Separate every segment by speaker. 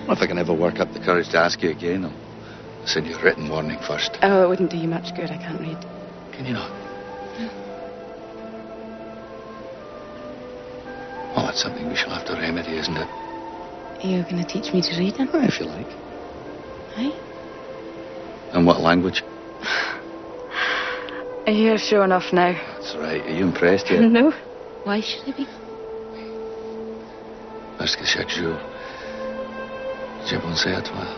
Speaker 1: Well, if I can ever work up the courage to ask you again, I'll send you a written warning first.
Speaker 2: Oh, it wouldn't do you much good. I can't read.
Speaker 1: Can you not? Well, that's something we shall have to remedy, isn't it?
Speaker 2: Are you going to teach me to read then?
Speaker 1: Well, if you like.
Speaker 2: Aye?
Speaker 1: And what language?
Speaker 2: You're showing off now.
Speaker 1: That's right. Are you impressed yet?
Speaker 2: No. Why should I be?
Speaker 1: Parce que chaque jour, j'ai pensé à toi.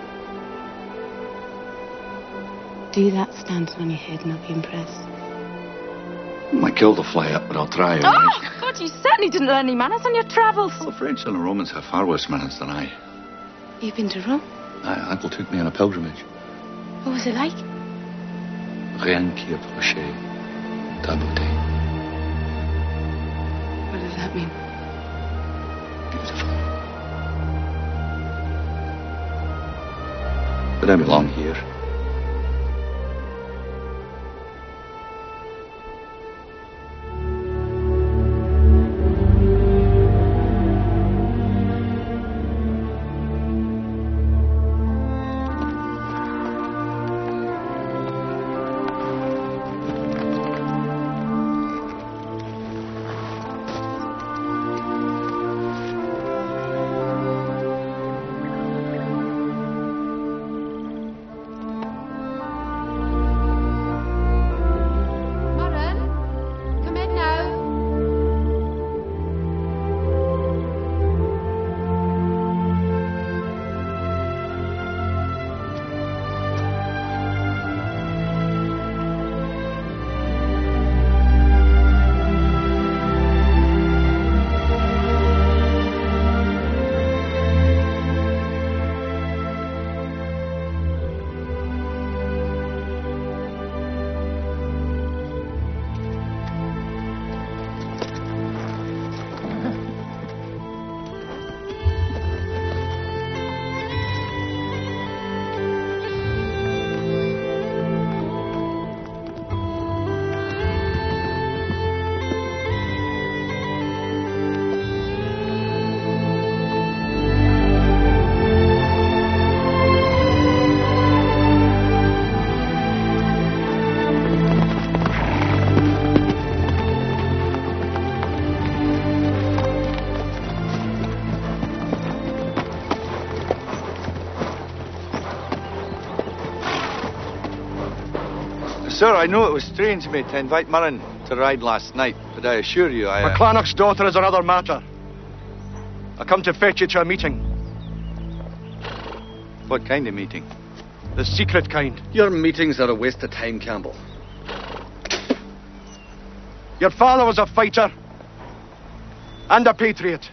Speaker 2: Do that standing on your head and I'll be impressed.
Speaker 1: My kill to fly up, but I'll try, all right?
Speaker 2: Oh, God, you certainly didn't learn any manners on your travels.
Speaker 1: Well, the French and the Romans have far worse manners than I.
Speaker 2: You've been to Rome?
Speaker 1: Aye, Uncle took me on a pilgrimage.
Speaker 2: What was it like?
Speaker 1: Rien qui approchait ta beauté.
Speaker 2: What does that mean?
Speaker 1: Beautiful. But I belong here. Sir, I know it was strange of me to invite Murren to ride last night, but I assure you I...
Speaker 3: MacClanach's daughter is another matter. I come to fetch you to a meeting.
Speaker 1: What kind of meeting?
Speaker 3: The secret kind.
Speaker 4: Your meetings are a waste of time, Campbell.
Speaker 3: Your father was a fighter and a patriot.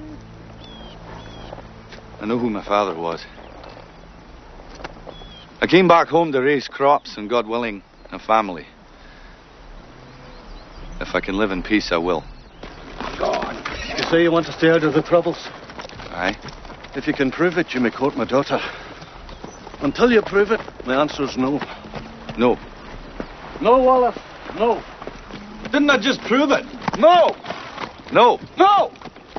Speaker 1: I know who my father was. I came back home to raise crops and, God willing, a family. If I can live in peace, I will.
Speaker 4: You say you want to stay out of the troubles?
Speaker 1: Aye.
Speaker 4: If you can prove it, you may court my daughter. Until you prove it, the answer's no.
Speaker 1: No.
Speaker 4: No, Wallace. No.
Speaker 3: Didn't I just prove it?
Speaker 1: No! No!
Speaker 3: No!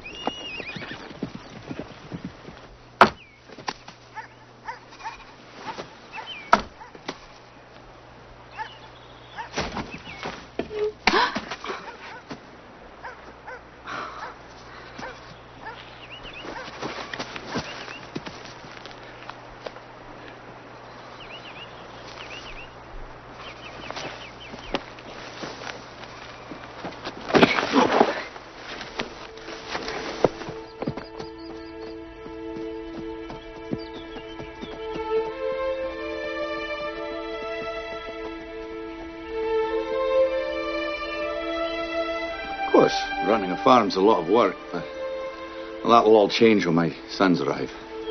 Speaker 1: Of course, running a farm's a lot of work, but well, that will all change when my sons arrive.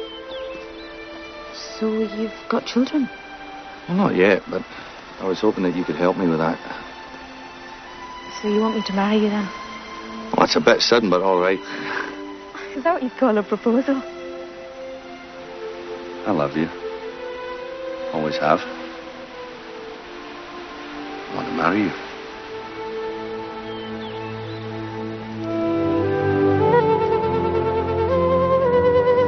Speaker 2: So you've got children?
Speaker 1: Well, not yet, but I was hoping that you could help me with that.
Speaker 2: So you want me to marry you then?
Speaker 1: Well, that's a bit sudden, but all right.
Speaker 2: Is that what you call a proposal?
Speaker 1: I love you. Always have. I want to marry you.